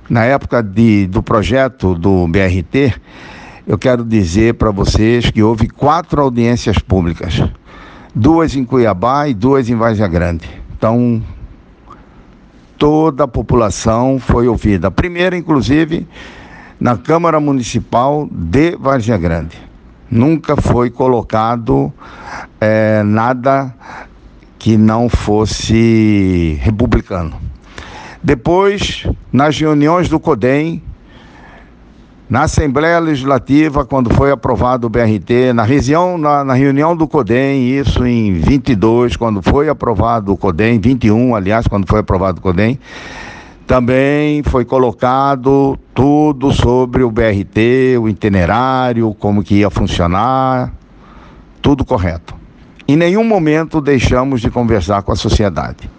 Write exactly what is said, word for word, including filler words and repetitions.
na época de, do projeto do B R T, eu quero dizer para vocês que houve quatro audiências públicas, duas em Cuiabá e duas em Várzea Grande. Então, toda a população foi ouvida. A primeira, inclusive, na Câmara Municipal de Várzea Grande. Nunca foi colocado é, nada que não fosse republicano. Depois, nas reuniões do CODEM, na Assembleia Legislativa, quando foi aprovado o B R T, na, região, na, na reunião do CODEM, isso em vinte e dois, quando foi aprovado o CODEM, vinte e um, aliás, quando foi aprovado o CODEM, também foi colocado tudo sobre o B R T, o itinerário, como que ia funcionar, tudo correto. Em nenhum momento deixamos de conversar com a sociedade.